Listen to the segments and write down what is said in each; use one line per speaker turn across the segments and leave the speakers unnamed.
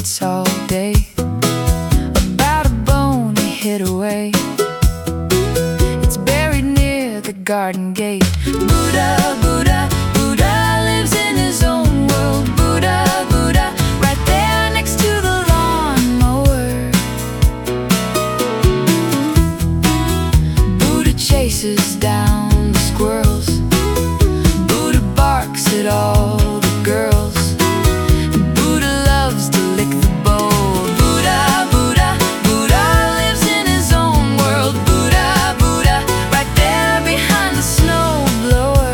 meditates all day about a bone he hid away. It's buried near the garden gate. Buddha, Buddha, Buddha lives in his own world. Buddha, Buddha, right there next to the lawnmower. Buddha chases down the squirrels. Buddha barks at all the girls. Buddha loves to lick the bowl. Buddha, Buddha, Buddha lives in his own world. Buddha, Buddha, right there behind the snowblower.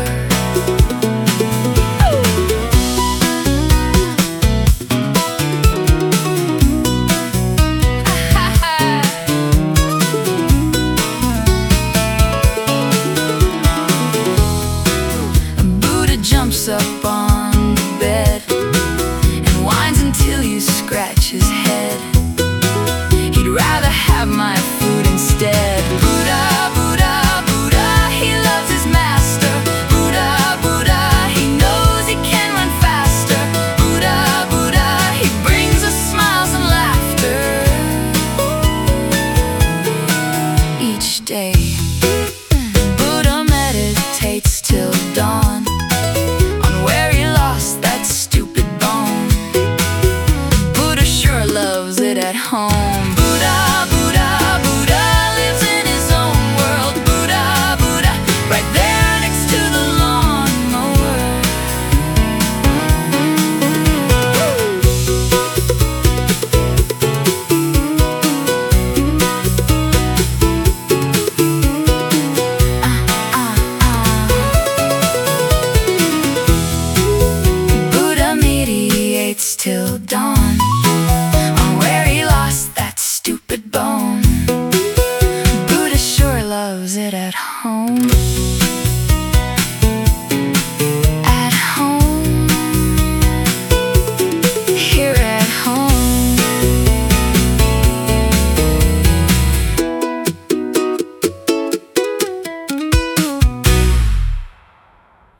Buddha jumps up on the bed and whines until you scratch his head. He'd rather have my food instead. Buddha, Buddha, Buddha, he loves his master. Buddha, Buddha, he knows he can run faster. Buddha, Buddha, he brings us smiles and laughter each day. Buddha meditates till dawn on where he lost that stupid bone. Buddha sure loves it at home.